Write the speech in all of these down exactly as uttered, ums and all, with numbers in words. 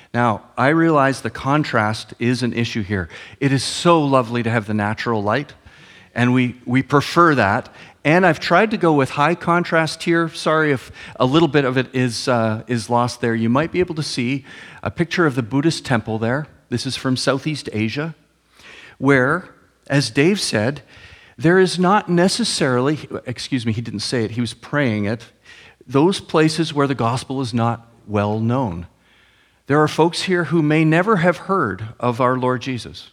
Now, I realize the contrast is an issue here. It is so lovely to have the natural light, and we, we prefer that. And I've tried to go with high contrast here. Sorry if a little bit of it is, uh, is lost there. You might be able to see a picture of the Buddhist temple there. This is from Southeast Asia, where, as Dave said, there is not necessarily, excuse me, he didn't say it, he was praying it, those places where the gospel is not well known. There are folks here who may never have heard of our Lord Jesus.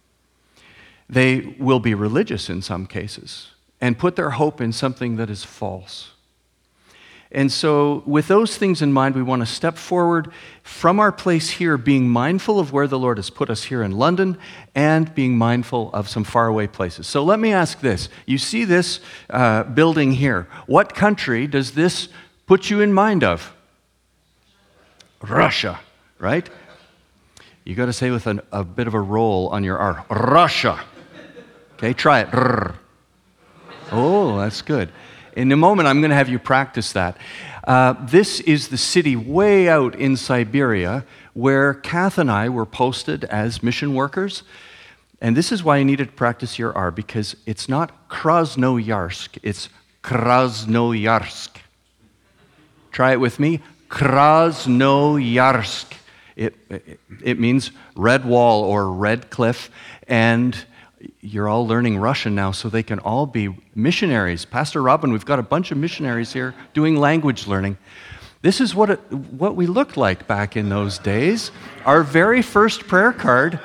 They will be religious in some cases and put their hope in something that is false. And so with those things in mind, we want to step forward from our place here, being mindful of where the Lord has put us here in London and being mindful of some faraway places. So let me ask this. You see this uh, building here. What country does this put you in mind of? Russia, right? You got to say with an, a bit of a roll on your R. Russia. Okay, try it. Rrr. Oh, that's good. In a moment, I'm going to have you practice that. Uh, this is the city way out in Siberia where Kath and I were posted as mission workers. And this is why you needed to practice your R, because it's not Krasnoyarsk, it's Krasnoyarsk. Try it with me. Krasnoyarsk. It, it, it means red wall or red cliff, and you're all learning Russian now, so they can all be missionaries. Pastor Robin, we've got a bunch of missionaries here doing language learning. This is what it, what we looked like back in those days. Our very first prayer card,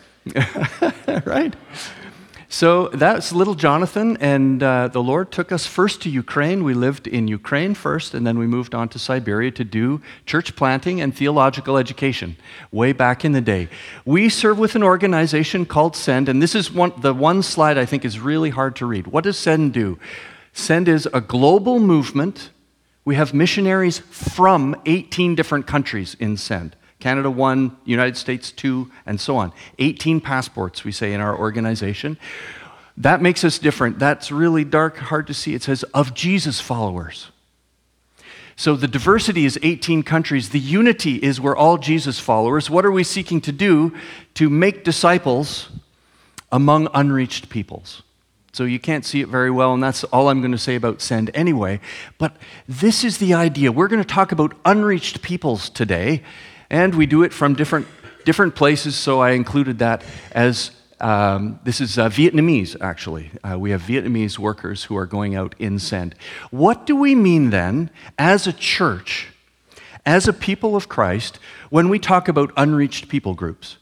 right? So that's little Jonathan, and uh, the Lord took us first to Ukraine. We lived in Ukraine first, and then we moved on to Siberia to do church planting and theological education way back in the day. We serve with an organization called SEND, and this is one, the one slide I think is really hard to read. What does SEND do? SEND is a global movement. We have missionaries from eighteen different countries in SEND. Canada one, United States two, and so on. eighteen passports, we say, in our organization. That makes us different. That's really dark, hard to see. It says, of Jesus followers. So the diversity is eighteen countries. The unity is we're all Jesus followers. What are we seeking to do? To make disciples among unreached peoples. So you can't see it very well, and that's all I'm going to say about SEND anyway. But this is the idea. We're going to talk about unreached peoples today. And we do it from different different places, so I included that as, um, this is uh, Vietnamese, actually. Uh, we have Vietnamese workers who are going out in SEND. What do we mean then, as a church, as a people of Christ, when we talk about unreached people groups?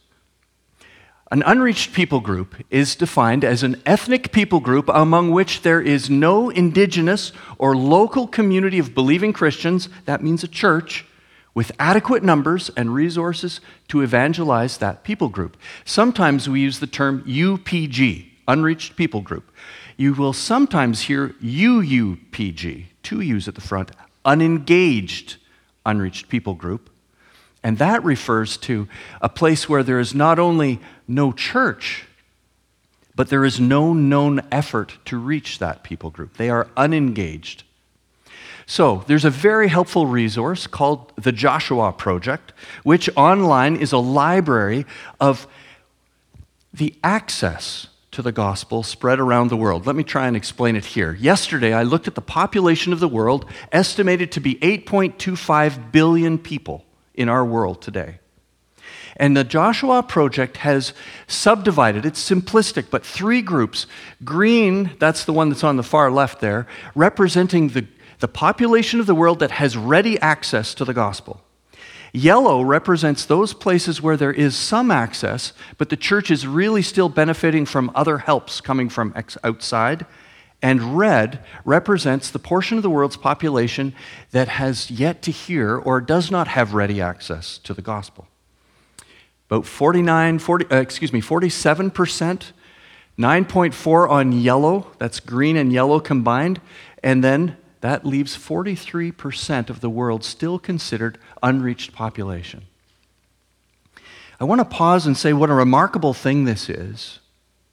An unreached people group is defined as an ethnic people group among which there is no indigenous or local community of believing Christians, that means a church, with adequate numbers and resources to evangelize that people group. Sometimes we use the term U P G, unreached people group. You will sometimes hear U U P G, two U's at the front, unengaged unreached people group. And that refers to a place where there is not only no church, but there is no known effort to reach that people group. They are unengaged. So there's a very helpful resource called the Joshua Project, which online is a library of the access to the gospel spread around the world. Let me try and explain it here. Yesterday, I looked at the population of the world, estimated to be eight point two five billion people in our world today. And the Joshua Project has subdivided, it's simplistic, but three groups. Green, that's the one that's on the far left there, representing the the population of the world that has ready access to the gospel. Yellow represents those places where there is some access, but the church is really still benefiting from other helps coming from ex- outside. And red represents the portion of the world's population that has yet to hear or does not have ready access to the gospel. About forty-nine, forty, uh, excuse me, forty-seven percent, nine point four on yellow, that's green and yellow combined, and then that leaves forty-three percent of the world still considered unreached population. I want to pause and say what a remarkable thing this is.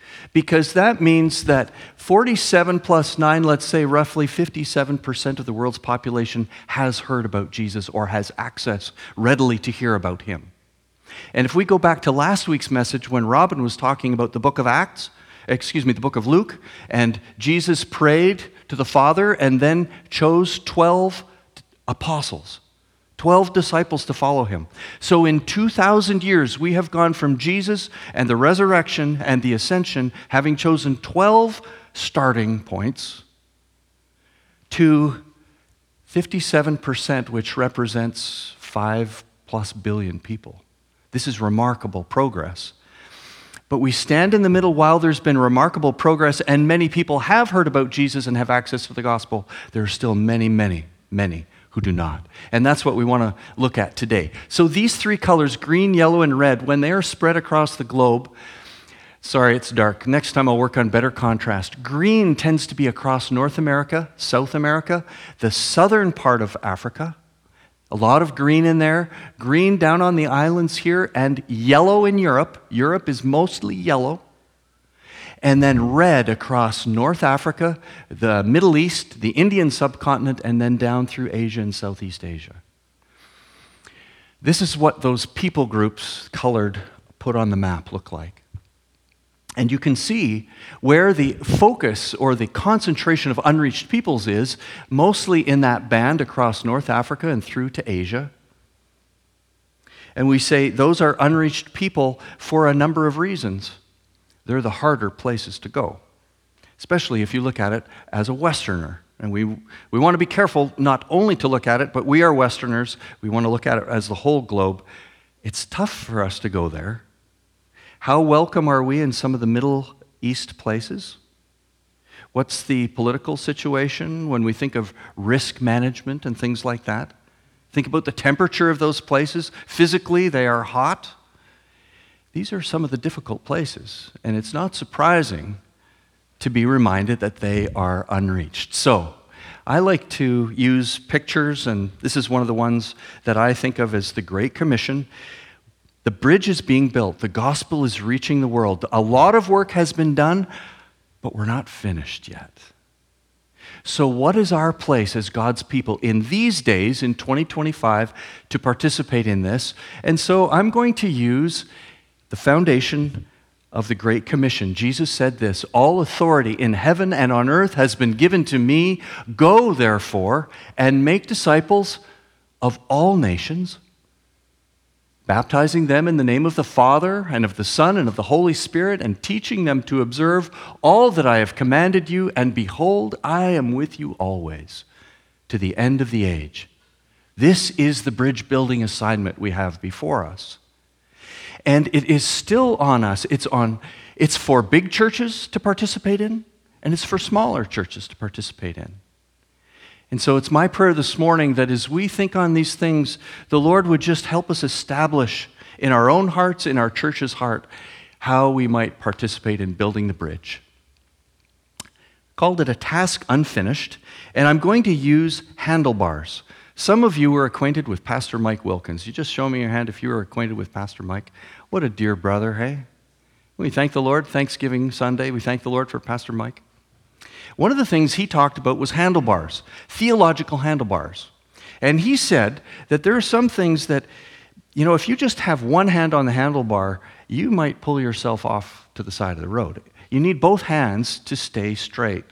because that means that forty-seven plus nine, let's say roughly fifty-seven percent of the world's population has heard about Jesus or has access readily to hear about him. And if we go back to last week's message when Robin was talking about the book of Acts, excuse me, the book of Luke, and Jesus prayed to the Father and then chose twelve apostles, twelve disciples to follow him. So in two thousand years, we have gone from Jesus and the resurrection and the ascension, having chosen twelve starting points, to fifty-seven percent, which represents five plus billion people. This is remarkable progress. But we stand in the middle while there's been remarkable progress and many people have heard about Jesus and have access to the gospel. There are still many, many, many who do not. And that's what we want to look at today. So these three colors, green, yellow, and red, when they are spread across the globe, sorry, it's dark. Next time I'll work on better contrast. Green tends to be across North America, South America, the southern part of Africa. A lot of green in there, green down on the islands here, and yellow in Europe. Europe is mostly yellow. And then red across North Africa, the Middle East, the Indian subcontinent, and then down through Asia and Southeast Asia. This is what those people groups colored, put on the map look like. And you can see where the focus or the concentration of unreached peoples is, mostly in that band across North Africa and through to Asia. And we say those are unreached people for a number of reasons. They're the harder places to go, especially if you look at it as a Westerner. And we, we want to be careful not only to look at it, but we are Westerners. We want to look at it as the whole globe. It's tough for us to go there. How welcome are we in some of the Middle East places? What's the political situation when we think of risk management and things like that? Think about the temperature of those places. Physically, they are hot. These are some of the difficult places, and it's not surprising to be reminded that they are unreached. So, I like to use pictures, and this is one of the ones that I think of as the Great Commission. The bridge is being built. The gospel is reaching the world. A lot of work has been done, but we're not finished yet. So what is our place as God's people in these days, in twenty twenty-five, to participate in this? And so I'm going to use the foundation of the Great Commission. Jesus said this, "All authority in heaven and on earth has been given to me. Go, therefore, and make disciples of all nations, baptizing them in the name of the Father and of the Son and of the Holy Spirit, and teaching them to observe all that I have commanded you. And behold, I am with you always, to the end of the age." This is the bridge building assignment we have before us. And it is still on us. It's on. It's for big churches to participate in, and it's for smaller churches to participate in. And so it's my prayer this morning that as we think on these things, the Lord would just help us establish in our own hearts, in our church's heart, how we might participate in building the bridge. Called it a task unfinished, and I'm going to use handlebars. Some of you are acquainted with Pastor Mike Wilkins. You just show me your hand if you are acquainted with Pastor Mike. What a dear brother, hey? We thank the Lord. Thanksgiving Sunday, we thank the Lord for Pastor Mike. One of the things he talked about was handlebars, theological handlebars. And he said that there are some things that, you know, if you just have one hand on the handlebar, you might pull yourself off to the side of the road. You need both hands to stay straight.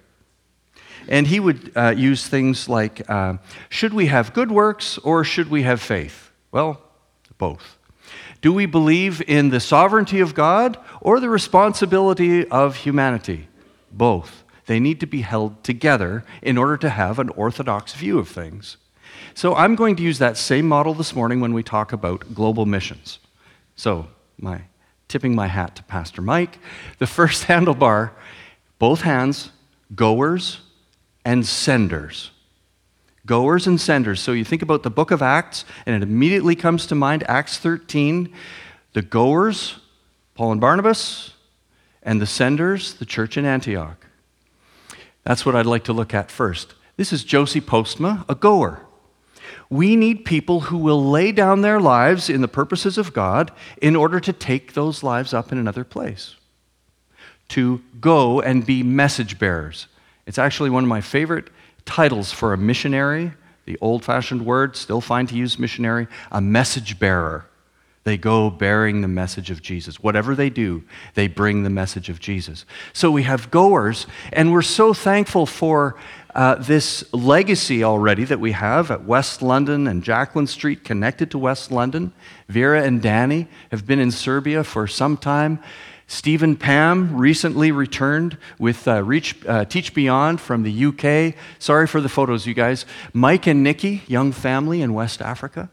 And he would uh, use things like, uh, should we have good works or should we have faith? Well, both. Do we believe in the sovereignty of God or the responsibility of humanity? Both. They need to be held together in order to have an orthodox view of things. So I'm going to use that same model this morning when we talk about global missions. So, my tipping my hat to Pastor Mike. The first handlebar, both hands, goers and senders. Goers and senders. So you think about the book of Acts, and it immediately comes to mind, Acts thirteen, the goers, Paul and Barnabas, and the senders, the church in Antioch. That's what I'd like to look at first. This is Josie Postma, a goer. We need people who will lay down their lives in the purposes of God in order to take those lives up in another place. to go and be message bearers. It's actually one of my favorite titles for a missionary, the old-fashioned word, still fine to use missionary, a message bearer. They go bearing the message of Jesus. Whatever they do, they bring the message of Jesus. So we have goers, and we're so thankful for uh, this legacy already that we have at West London and Jacqueline Street, connected to West London. Vera and Danny have been in Serbia for some time. Steve and Pam recently returned with uh, Reach, uh, Teach Beyond from the U K. Sorry for the photos, you guys. Mike and Nikki, young family in West Africa.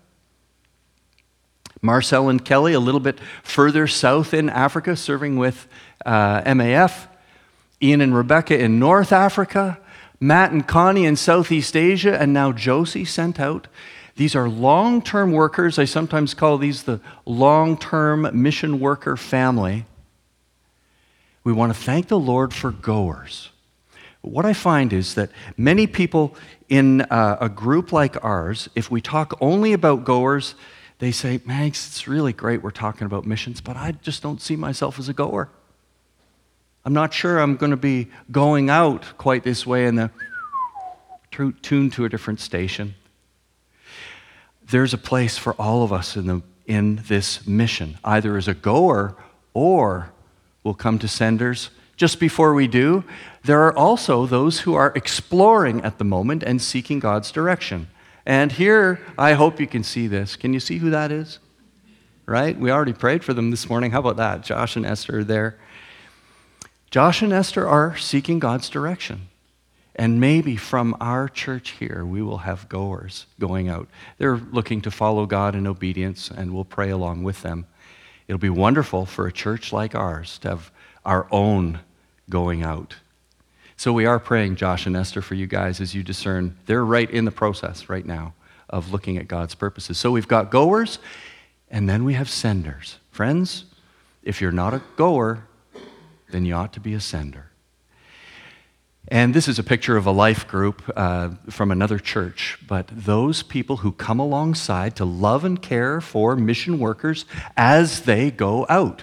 Marcel and Kelly, a little bit further south in Africa, serving with uh, M A F. Ian and Rebecca in North Africa. Matt and Connie in Southeast Asia, and now Josie sent out. These are long-term workers. I sometimes call these the long-term mission worker family. We want to thank the Lord for goers. What I find is that many people in uh, a group like ours, if we talk only about goers, they say, man, it's really great we're talking about missions, but I just don't see myself as a goer. I'm not sure I'm going to be going out quite this way and tuned to a different station. There's a place for all of us in, the, in this mission, either as a goer or we'll come to senders. Just before we do, there are also those who are exploring at the moment and seeking God's direction. And here, I hope you can see this. Can you see who that is? Right? We already prayed for them this morning. How about that? Josh and Esther are there. Josh and Esther are seeking God's direction. And maybe from our church here, we will have goers going out. They're looking to follow God in obedience, and we'll pray along with them. It'll be wonderful for a church like ours to have our own going out. So we are praying, Josh and Esther, for you guys as you discern. They're right in the process right now of looking at God's purposes. So we've got goers, and then we have senders. Friends, if you're not a goer, then you ought to be a sender. And this is a picture of a life group uh, from another church, but those people who come alongside to love and care for mission workers as they go out.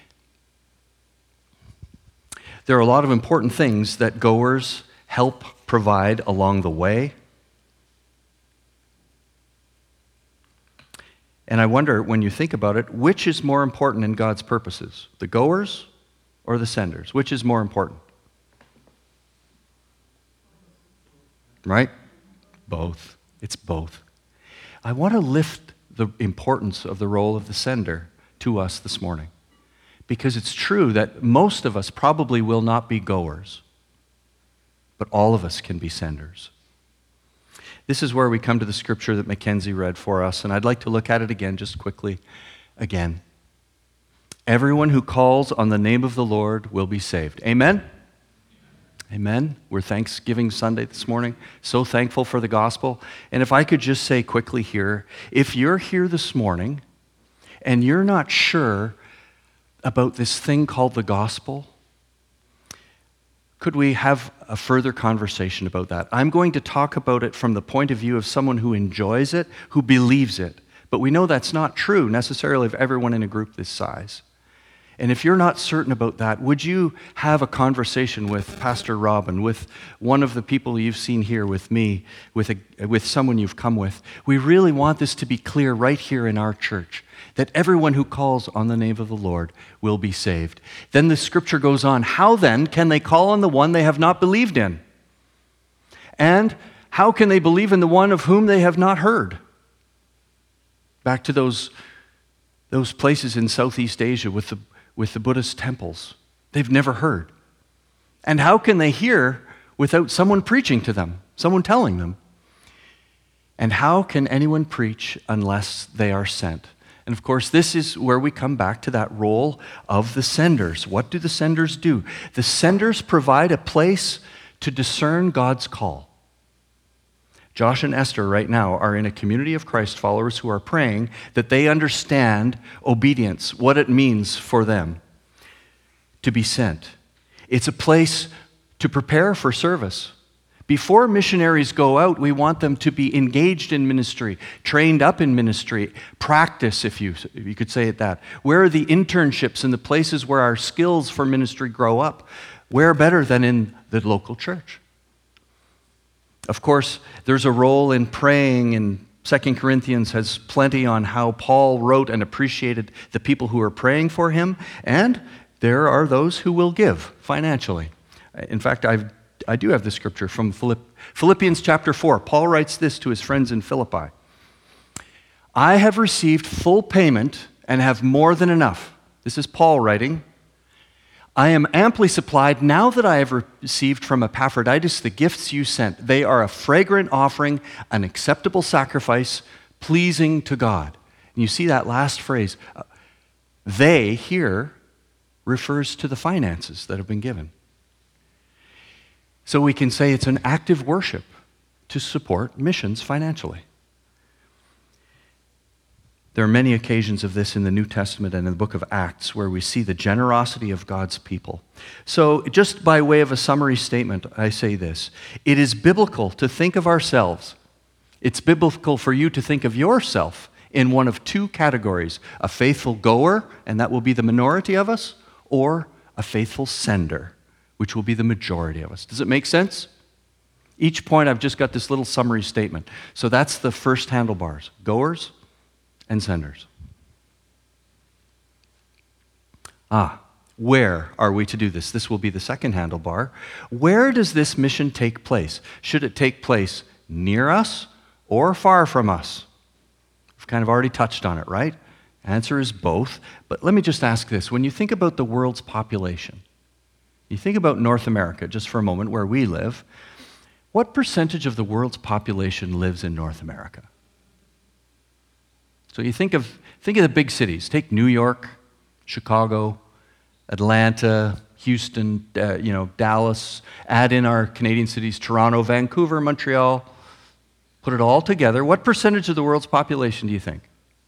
There are a lot of important things that goers help provide along the way. And I wonder, when you think about it, which is more important in God's purposes? The goers or the senders? Which is more important? Right? Both. It's both. I want to lift the importance of the role of the sender to us this morning, because it's true that most of us probably will not be goers, but all of us can be senders. This is where we come to the scripture that Mackenzie read for us, and I'd like to look at it again just quickly again. Everyone who calls on the name of the Lord will be saved. Amen? Amen. We're Thanksgiving Sunday this morning. So thankful for the gospel. And if I could just say quickly here, if you're here this morning and you're not sure about this thing called the gospel, could we have a further conversation about that? I'm going to talk about it from the point of view of someone who enjoys it, who believes it. But we know that's not true necessarily of everyone in a group this size. And if you're not certain about that, would you have a conversation with Pastor Robin, with one of the people you've seen here, with me, with, a, with someone you've come with? We really want this to be clear right here in our church, that everyone who calls on the name of the Lord will be saved. Then the scripture goes on, how then can they call on the one they have not believed in? And how can they believe in the one of whom they have not heard? Back to those, those places in Southeast Asia with the with the Buddhist temples. They've never heard. And how can they hear without someone preaching to them, someone telling them? And how can anyone preach unless they are sent? And of course, this is where we come back to that role of the senders. What do the senders do? The senders provide a place to discern God's call. Josh and Esther right now are in a community of Christ followers who are praying that they understand obedience, what it means for them to be sent. It's a place to prepare for service, Before missionaries go out, we want them to be engaged in ministry, trained up in ministry, practice, if you, if you could say it that. Where are the internships and the places where our skills for ministry grow up? Where better than in the local church? Of course, there's a role in praying, and Second Corinthians has plenty on how Paul wrote and appreciated the people who are praying for him, and there are those who will give financially. In fact, I've, I do have the scripture from Philippians chapter four. Paul writes this to his friends in Philippi. I have received full payment and have more than enough. This is Paul writing. I am amply supplied now that I have received from Epaphroditus the gifts you sent. They are a fragrant offering, an acceptable sacrifice, pleasing to God. And you see that last phrase. They here refers to the finances that have been given. So we can say it's an active worship to support missions financially. There are many occasions of this in the New Testament and in the book of Acts where we see the generosity of God's people. So just by way of a summary statement, I say this. It is biblical to think of ourselves. It's biblical for you to think of yourself in one of two categories, a faithful goer, and that will be the minority of us, or a faithful sender, which will be the majority of us. Does it make sense? Each point I've just got this little summary statement. So that's the first handlebars, goers and senders. Ah, where are we to do this? This will be the second handlebar. Where does this mission take place? Should it take place near us or far from us? We've kind of already touched on it, right? Answer is both. But let me just ask this. When you think about the world's population, you think about North America, just for a moment, where we live, what percentage of the world's population lives in North America? So you think of think of the big cities. Take New York, Chicago, Atlanta, Houston, uh, you know, Dallas. Add in our Canadian cities, Toronto, Vancouver, Montreal. Put it all together. What percentage of the world's population do you think?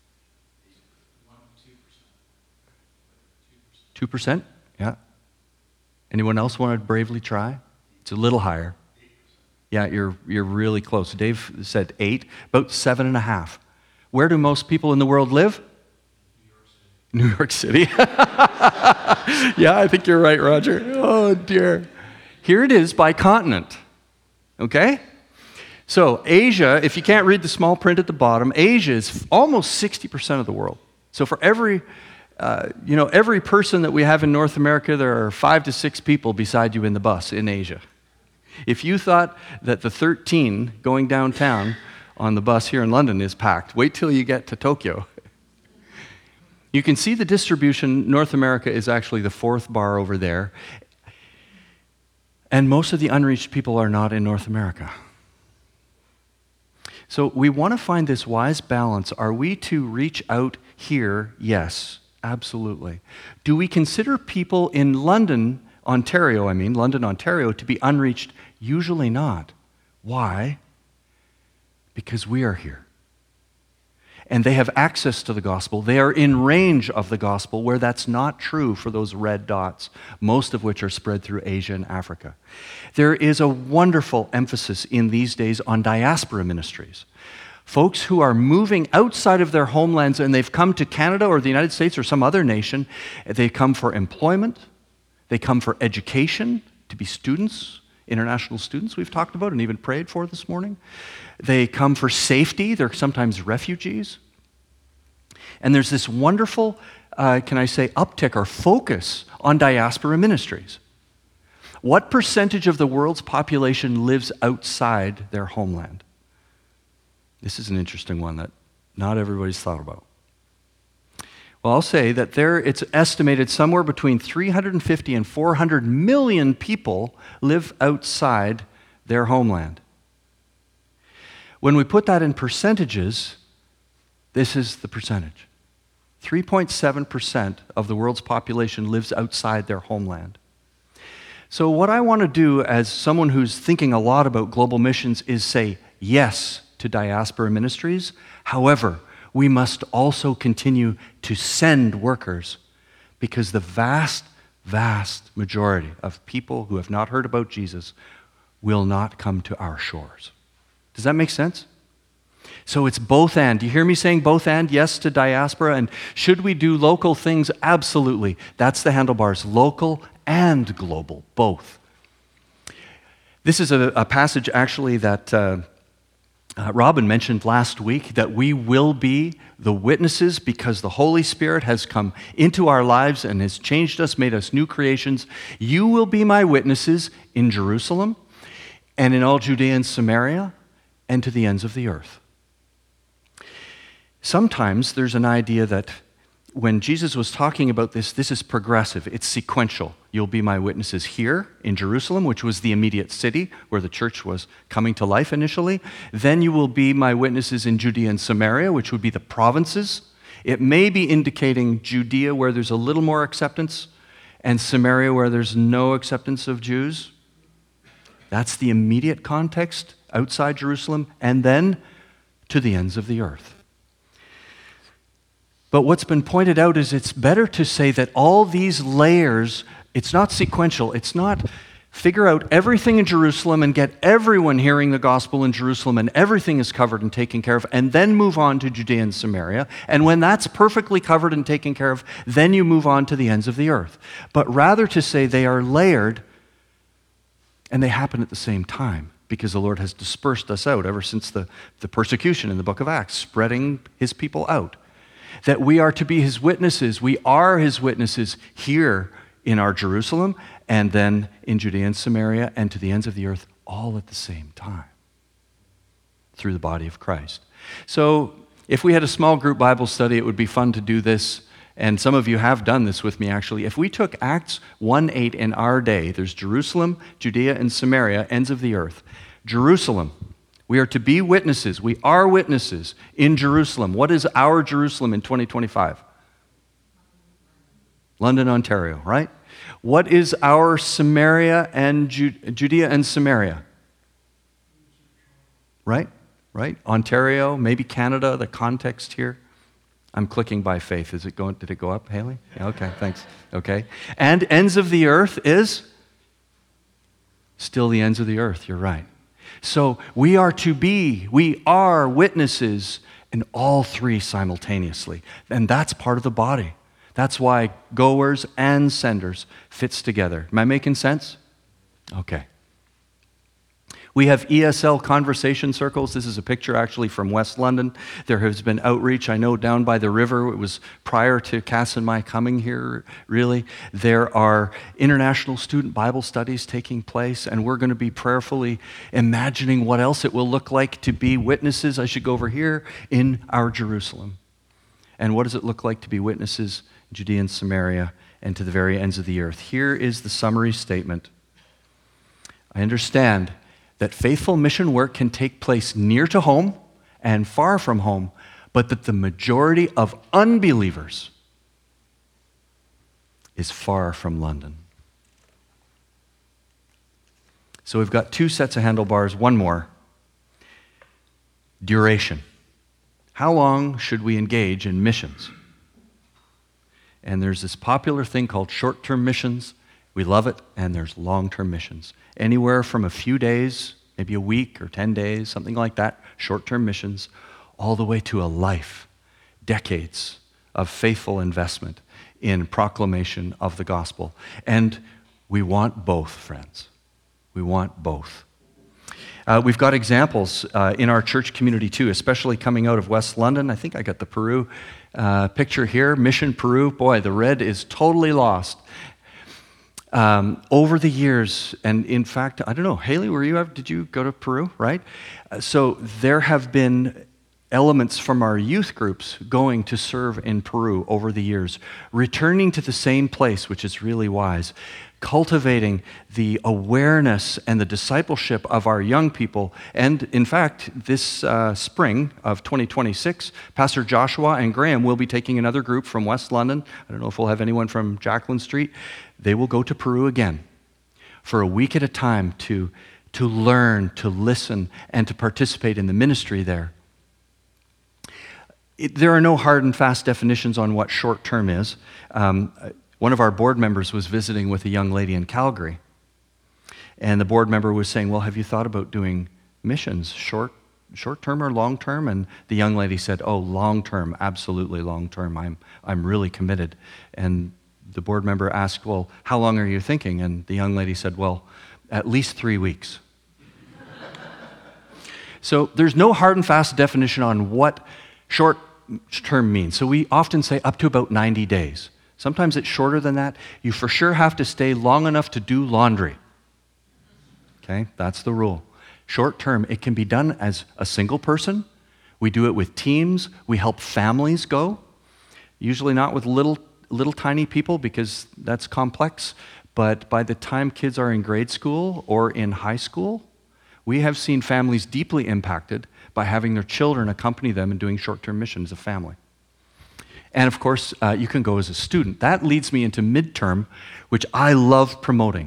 Two percent? Yeah. Anyone else want to bravely try? It's a little higher. Yeah, you're you're really close. Dave said eight, about seven and a half. Where do most people in the world live? New York City. New York City. Yeah, I think you're right, Roger. Oh, dear. Here it is by continent. Okay? So Asia, if you can't read the small print at the bottom, Asia is almost sixty percent of the world. So for every, uh, you know, every person that we have in North America, there are five to six people beside you in the bus in Asia. If you thought that the thirteen going downtown on the bus here in London is packed, wait till you get to Tokyo. You can see the distribution. North America is actually the fourth bar over there. And most of the unreached people are not in North America. So we want to find this wise balance. Are we to reach out here? Yes, absolutely. Do we consider people in London, Ontario, I mean, London, Ontario, to be unreached? Usually not. Why? Because we are here. And they have access to the gospel. They are in range of the gospel, where that's not true for those red dots, most of which are spread through Asia and Africa. There is a wonderful emphasis in these days on diaspora ministries. Folks who are moving outside of their homelands, and they've come to Canada or the United States or some other nation. They come for employment. They come for education, to be students, international students we've talked about and even prayed for this morning. They come for safety. They're sometimes refugees. And there's this wonderful, uh, can I say, uptick or focus on diaspora ministries. What percentage of the world's population lives outside their homeland? This is an interesting one that not everybody's thought about. Well, I'll say that there it's estimated somewhere between three hundred fifty and four hundred million people live outside their homeland. When we put that in percentages, this is the percentage. three point seven percent of the world's population lives outside their homeland. So what I want to do as someone who's thinking a lot about global missions is say yes to diaspora ministries. However, we must also continue to send workers, because the vast, vast majority of people who have not heard about Jesus will not come to our shores. Does that make sense? So it's both and. Do you hear me saying both and? Yes to diaspora. And should we do local things? Absolutely. That's the handlebars. Local and global, both. This is a, a passage actually that uh, uh, Robin mentioned last week, that we will be the witnesses because the Holy Spirit has come into our lives and has changed us, made us new creations. You will be my witnesses in Jerusalem and in all Judea and Samaria and to the ends of the earth. Sometimes there's an idea that when Jesus was talking about this, this is progressive, it's sequential. You'll be my witnesses here in Jerusalem, which was the immediate city where the church was coming to life initially. Then you will be my witnesses in Judea and Samaria, which would be the provinces. It may be indicating Judea where there's a little more acceptance and Samaria where there's no acceptance of Jews. That's the immediate context outside Jerusalem, and then to the ends of the earth. But what's been pointed out is it's better to say that all these layers, it's not sequential. It's not figure out everything in Jerusalem and get everyone hearing the gospel in Jerusalem and everything is covered and taken care of, and then move on to Judea and Samaria. And when that's perfectly covered and taken care of, then you move on to the ends of the earth. But rather to say they are layered and they happen at the same time, because the Lord has dispersed us out ever since the, the persecution in the book of Acts, spreading his people out. That we are to be his witnesses. We are his witnesses here in our Jerusalem and then in Judea and Samaria and to the ends of the earth all at the same time through the body of Christ. So if we had a small group Bible study, it would be fun to do this. And some of you have done this with me actually. If we took Acts one eight in our day, there's Jerusalem, Judea, and Samaria, ends of the earth. Jerusalem. We are to be witnesses. We are witnesses in Jerusalem. What is our Jerusalem in twenty twenty-five? London, Ontario, right? What is our Samaria and Ju- Judea and Samaria? Right? Right? Ontario, maybe Canada, the context here. I'm clicking by faith. Is it going? Did it go up, Haley? Yeah, okay, thanks. Okay. And ends of the earth is still the ends of the earth. You're right. So we are to be, we are witnesses in all three simultaneously. And that's part of the body. That's why goers and senders fits together. Am I making sense? Okay. We have E S L conversation circles. This is a picture actually from West London. There has been outreach, I know, down by the river. It was prior to Cass and my coming here, really. There are international student Bible studies taking place, and we're going to be prayerfully imagining what else it will look like to be witnesses. I should go over here in our Jerusalem. And what does it look like to be witnesses in Judea and Samaria and to the very ends of the earth? Here is the summary statement. I understand that faithful mission work can take place near to home and far from home, but that the majority of unbelievers is far from London. So we've got two sets of handlebars, one more. Duration. How long should we engage in missions? And there's this popular thing called short-term missions. We love it, and there's long-term missions. Anywhere from a few days, maybe a week or ten days, something like that, short-term missions, all the way to a life, decades of faithful investment in proclamation of the gospel. And we want both, friends. We want both. Uh, we've got examples uh, in our church community too, especially coming out of West London. I think I got the Peru uh, picture here. Mission Peru. Boy, the red is totally lost. Um, over the years, and in fact, I don't know, Haley, were you ever, did you go to Peru, right? Uh, so there have been elements from our youth groups going to serve in Peru over the years, returning to the same place, which is really wise, cultivating the awareness and the discipleship of our young people. And in fact, this uh, spring of twenty twenty-six, Pastor Joshua and Graham will be taking another group from West London. I don't know if we'll have anyone from Jacqueline Street. They will go to Peru again for a week at a time to, to learn, to listen, and to participate in the ministry there. It, there are no hard and fast definitions on what short term is. Um, one of our board members was visiting with a young lady in Calgary. And the board member was saying, well, have you thought about doing missions, short, short-term or long-term? And the young lady said, oh, long-term, absolutely long-term. I'm, I'm really committed. And the board member asked, well, how long are you thinking? And the young lady said, well, at least three weeks. So there's no hard and fast definition on what short-term means. So we often say up to about ninety days. Sometimes it's shorter than that. You for sure have to stay long enough to do laundry. Okay, that's the rule. Short-term, it can be done as a single person. We do it with teams. We help families go. Usually not with little, little tiny people because that's complex. But by the time kids are in grade school or in high school, we have seen families deeply impacted by having their children accompany them in doing short-term missions as a family. And of course, uh, you can go as a student. That leads me into midterm, which I love promoting.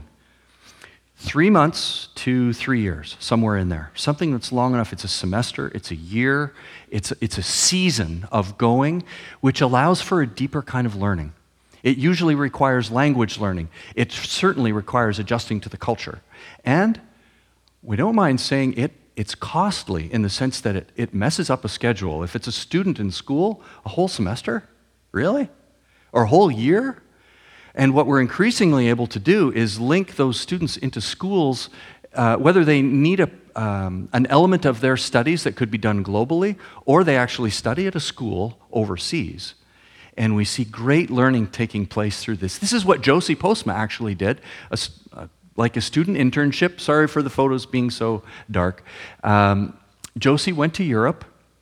Three months to three years, somewhere in there. Something that's long enough. It's a semester, it's a year, it's, it's a season of going, which allows for a deeper kind of learning. It usually requires language learning. It certainly requires adjusting to the culture. And we don't mind saying it, it's costly in the sense that it, it messes up a schedule. If it's a student in school, a whole semester? Really? Or a whole year? And what we're increasingly able to do is link those students into schools, uh, whether they need a, um, an element of their studies that could be done globally, or they actually study at a school overseas. And we see great learning taking place through this. This is what Josie Postma actually did, a, a, like a student internship. Sorry for the photos being so dark. Um, Josie went to Europe.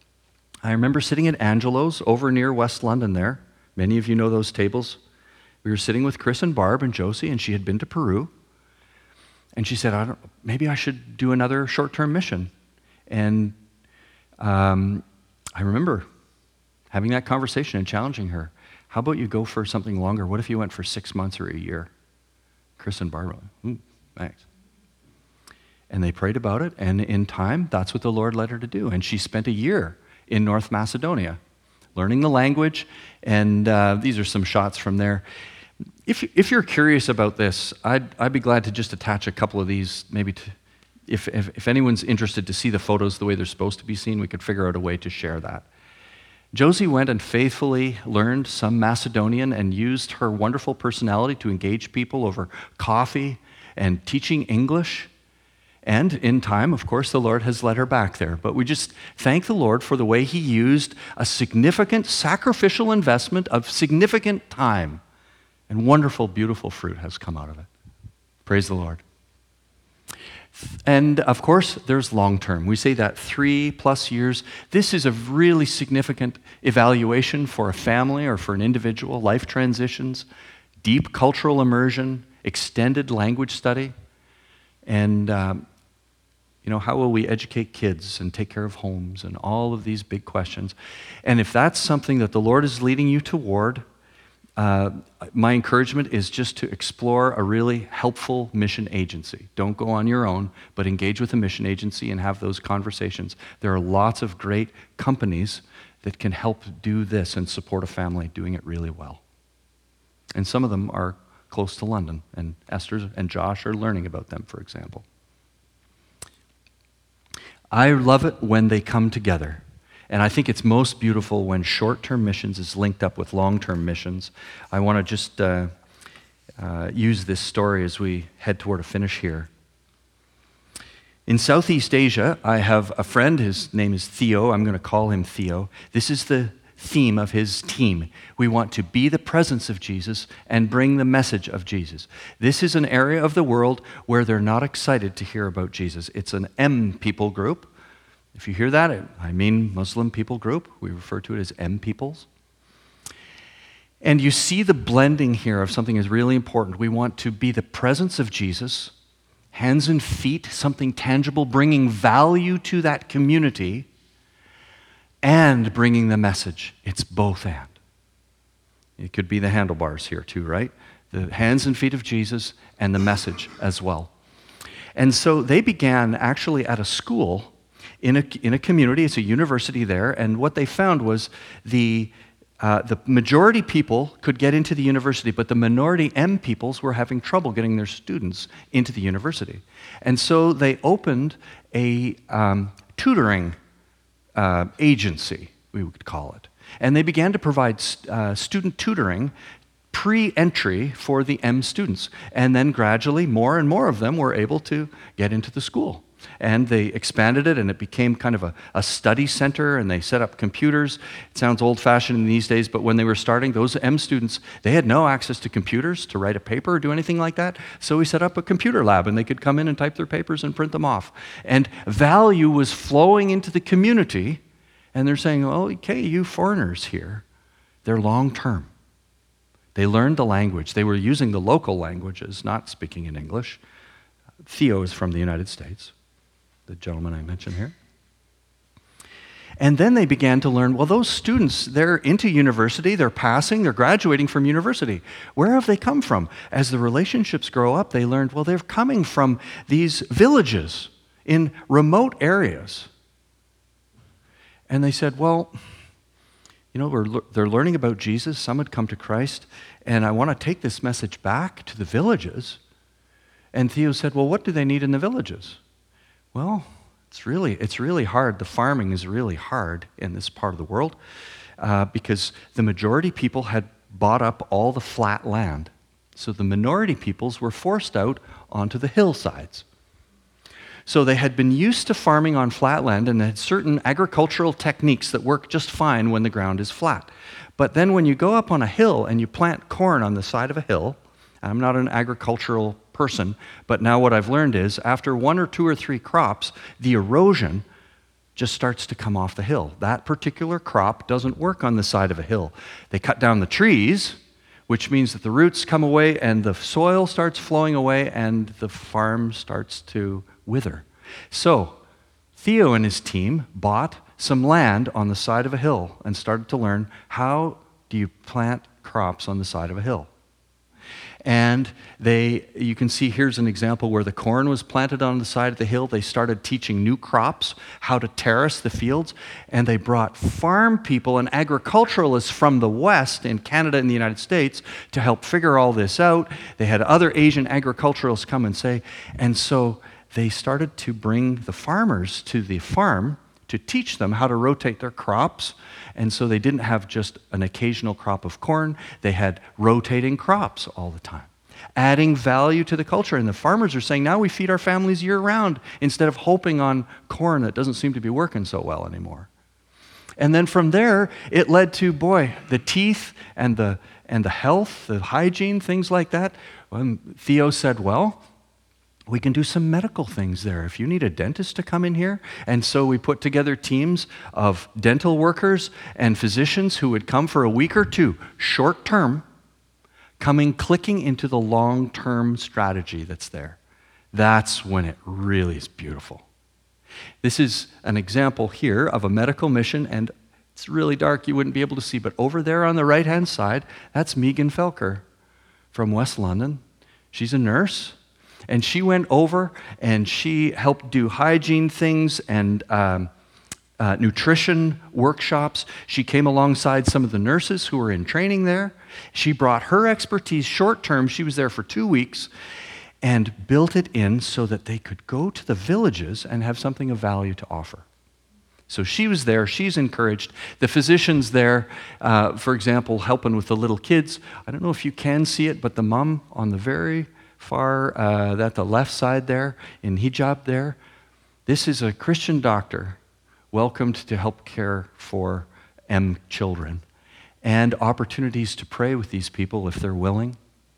I remember sitting at Angelo's over near West London there. Many of you know those tables. We were sitting with Chris and Barb and Josie, and she had been to Peru. And she said, I don't, maybe I should do another short-term mission. And um, I remember having that conversation and challenging her. How about you go for something longer? What if you went for six months or a year? Chris and Barb were like, thanks. And they prayed about it, and in time, that's what the Lord led her to do. And she spent a year in North Macedonia, learning the language, and uh, these are some shots from there. If, if you're curious about this, I'd, I'd be glad to just attach a couple of these, maybe to, if, if, if anyone's interested to see the photos the way they're supposed to be seen, we could figure out a way to share that. Josie went and faithfully learned some Macedonian and used her wonderful personality to engage people over coffee and teaching English. And in time, of course, the Lord has led her back there. But we just thank the Lord for the way He used a significant sacrificial investment of significant time. And wonderful, beautiful fruit has come out of it. Praise the Lord. And of course, there's long term. We say that three plus years. This is a really significant evaluation for a family or for an individual. Life transitions, deep cultural immersion, extended language study. And, um, you know, how will we educate kids and take care of homes and all of these big questions? And if that's something that the Lord is leading you toward, uh, my encouragement is just to explore a really helpful mission agency. Don't go on your own, but engage with a mission agency and have those conversations. There are lots of great companies that can help do this and support a family doing it really well. And some of them are close to London, and Esther and Josh are learning about them, for example. I love it when they come together, and I think it's most beautiful when short-term missions is linked up with long-term missions. I want to just uh, uh, use this story as we head toward a finish here. In Southeast Asia, I have a friend, his name is Theo, I'm going to call him Theo. This is the theme of his team. We want to be the presence of Jesus and bring the message of Jesus. This is an area of the world where they're not excited to hear about Jesus. It's an M people group. If you hear that, I mean Muslim people group. We refer to it as M peoples. And you see the blending here of something that's really important. We want to be the presence of Jesus, hands and feet, something tangible, bringing value to that community, and bringing the message. It's both and. It could be the handlebars here too, right? The hands and feet of Jesus and the message as well. And so they began actually at a school in a, in a community. It's a university there. And what they found was the Uh, the majority people could get into the university, but the minority M peoples were having trouble getting their students into the university. And so they opened a um, tutoring uh, agency, we would call it. And they began to provide uh, student tutoring pre-entry for the M students. And then gradually, more and more of them were able to get into the school. And they expanded it, and it became kind of a, a study center, and they set up computers. It sounds old-fashioned in these days, but when they were starting, those M students, they had no access to computers to write a paper or do anything like that. So we set up a computer lab, and they could come in and type their papers and print them off. And value was flowing into the community, and they're saying, oh, okay, you foreigners here, they're long-term. They learned the language. They were using the local languages, not speaking in English. Theo is from the United States, the gentleman I mentioned here. And then they began to learn, well, those students, they're into university, they're passing, they're graduating from university. Where have they come from? As the relationships grow up, they learned, well, they're coming from these villages in remote areas. And they said, well, you know, we're, they're learning about Jesus. Some had come to Christ, and I want to take this message back to the villages. And Theo said, well, what do they need in the villages? Well, it's really, it's really hard. The farming is really hard in this part of the world uh, because the majority people had bought up all the flat land. So the minority peoples were forced out onto the hillsides. So they had been used to farming on flat land and had certain agricultural techniques that work just fine when the ground is flat. But then when you go up on a hill and you plant corn on the side of a hill, I'm not an agricultural person, but now what I've learned is after one or two or three crops, the erosion just starts to come off the hill. That particular crop doesn't work on the side of a hill. They cut down the trees, which means that the roots come away and the soil starts flowing away and the farm starts to wither. So Theo and his team bought some land on the side of a hill and started to learn how do you plant crops on the side of a hill. And they, you can see here's an example where the corn was planted on the side of the hill. They started teaching new crops, how to terrace the fields, and they brought farm people and agriculturalists from the West in Canada and the United States to help figure all this out. They had other Asian agriculturalists come and say, and so they started to bring the farmers to the farm to teach them how to rotate their crops. And so they didn't have just an occasional crop of corn, they had rotating crops all the time, adding value to the culture. And the farmers are saying, now we feed our families year-round instead of hoping on corn that doesn't seem to be working so well anymore. And then from there, it led to, boy, the teeth and the, and the health, the hygiene, things like that. When Theo said, well, we can do some medical things there if you need a dentist to come in here. And so we put together teams of dental workers and physicians who would come for a week or two, short term, coming clicking into the long-term strategy that's there. That's when it really is beautiful. This is an example here of a medical mission, and it's really dark, you wouldn't be able to see, but over there on the right-hand side, that's Megan Felker from West London. She's a nurse. And she went over and she helped do hygiene things and um, uh, nutrition workshops. She came alongside some of the nurses who were in training there. She brought her expertise short term. She was there for two weeks and built it in so that they could go to the villages and have something of value to offer. So she was there, she's encouraged. The physicians there, uh, for example, helping with the little kids. I don't know if you can see it, but the mom on the very far, uh, at the left side there, in hijab there, this is a Christian doctor welcomed to help care for M children and opportunities to pray with these people if they're willing.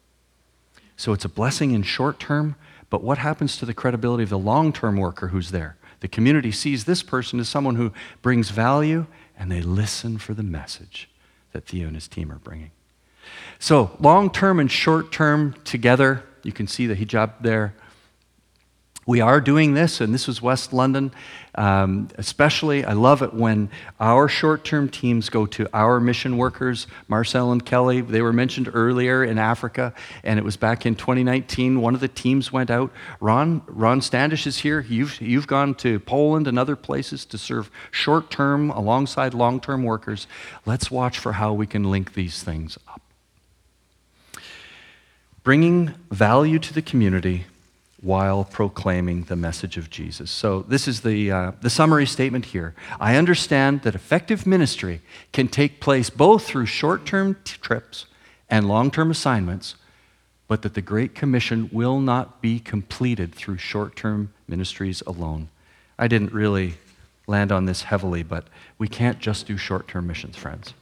So it's a blessing in short term, but what happens to the credibility of the long-term worker who's there? The community sees this person as someone who brings value, and they listen for the message that Theo and his team are bringing. So long-term and short-term together. You can see the hijab there. We are doing this, and this was West London. Um, especially, I love it when our short-term teams go to our mission workers, Marcel and Kelly. They were mentioned earlier in Africa, and it was back in twenty nineteen. One of the teams went out. Ron, Ron Standish is here. You've, you've gone to Poland and other places to serve short-term alongside long-term workers. Let's watch for how we can link these things up. Bringing value to the community while proclaiming the message of Jesus. So this is the, uh, the summary statement here. I understand that effective ministry can take place both through short-term t- trips and long-term assignments, but that the Great Commission will not be completed through short-term ministries alone. I didn't really land on this heavily, but we can't just do short-term missions, friends.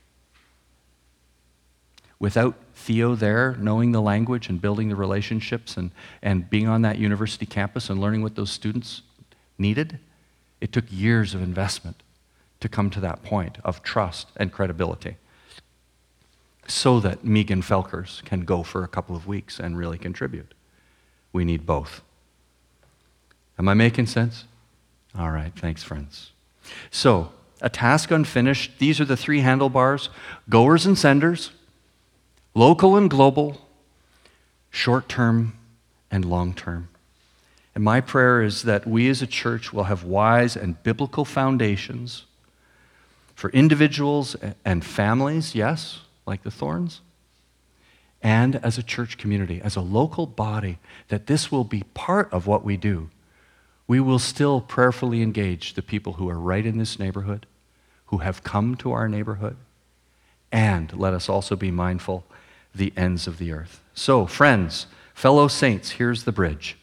Without Theo there, knowing the language and building the relationships and, and being on that university campus and learning what those students needed, it took years of investment to come to that point of trust and credibility so that Megan Felkers can go for a couple of weeks and really contribute. We need both. Am I making sense? All right, thanks, friends. So, a task unfinished. These are the three handlebars: goers and senders, local and global, short-term and long-term. And my prayer is that we as a church will have wise and biblical foundations for individuals and families, yes, like the Thorns, and as a church community, as a local body, that this will be part of what we do. We will still prayerfully engage the people who are right in this neighborhood, who have come to our neighborhood, and let us also be mindful the ends of the earth. So, friends, fellow saints, here's the bridge.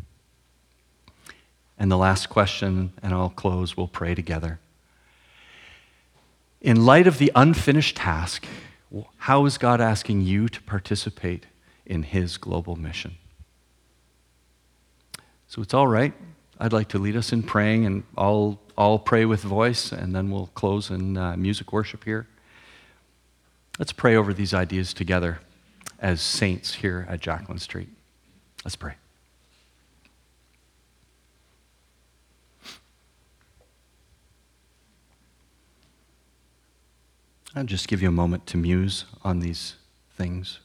And the last question, and I'll close, we'll pray together. In light of the unfinished task, how is God asking you to participate in his global mission? So it's all right. I'd like to lead us in praying, and I'll, I'll pray with voice, and then we'll close in uh, music worship here. Let's pray over these ideas together as saints here at Jacqueline Street. Let's pray. I'll just give you a moment to muse on these things.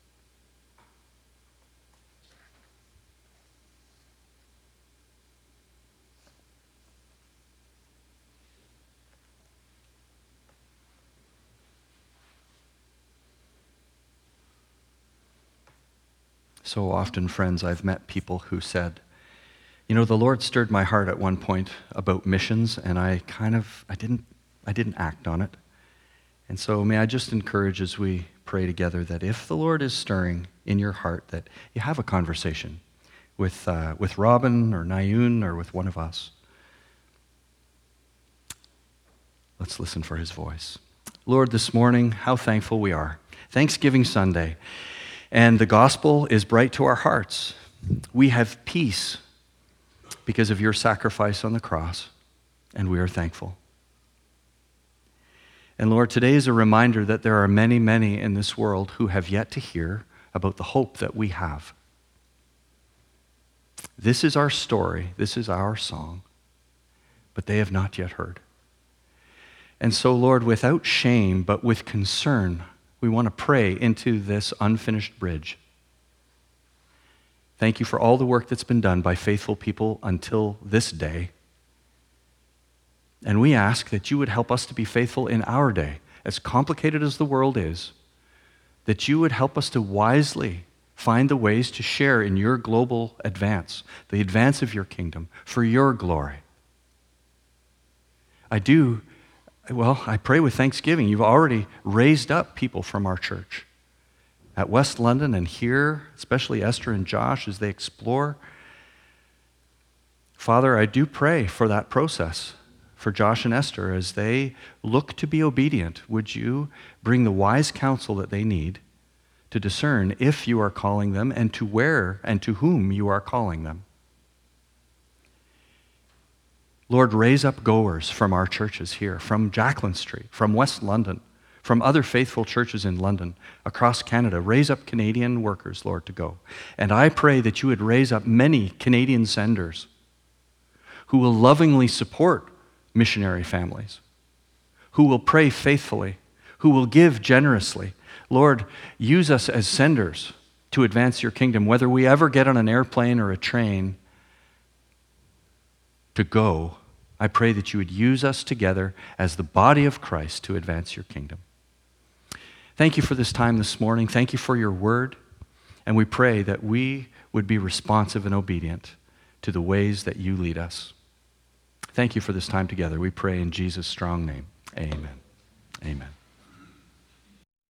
So often, friends, I've met people who said, you know, the Lord stirred my heart at one point about missions, and I kind of, I didn't, I didn't act on it. And so may I just encourage as we pray together that if the Lord is stirring in your heart, that you have a conversation with, uh, with Robin or Nayun or with one of us. Let's listen for his voice. Lord, this morning, how thankful we are. Thanksgiving Sunday. And the gospel is bright to our hearts. We have peace because of your sacrifice on the cross, and we are thankful. And Lord, today is a reminder that there are many, many in this world who have yet to hear about the hope that we have. This is our story, this is our song, but they have not yet heard. And so, Lord, without shame, but with concern, we want to pray into this unfinished bridge. Thank you for all the work that's been done by faithful people until this day. And we ask that you would help us to be faithful in our day, as complicated as the world is, that you would help us to wisely find the ways to share in your global advance, the advance of your kingdom, for your glory. I do Well, I pray with thanksgiving. You've already raised up people from our church at West London and here, especially Esther and Josh, as they explore. Father, I do pray for that process, for Josh and Esther, as they look to be obedient. Would you bring the wise counsel that they need to discern if you are calling them and to where and to whom you are calling them? Lord, raise up goers from our churches here, from Jacqueline Street, from West London, from other faithful churches in London, across Canada. Raise up Canadian workers, Lord, to go. And I pray that you would raise up many Canadian senders who will lovingly support missionary families, who will pray faithfully, who will give generously. Lord, use us as senders to advance your kingdom, whether we ever get on an airplane or a train to go. I pray that you would use us together as the body of Christ to advance your kingdom. Thank you for this time this morning. Thank you for your word. And we pray that we would be responsive and obedient to the ways that you lead us. Thank you for this time together. We pray in Jesus' strong name. Amen. Amen.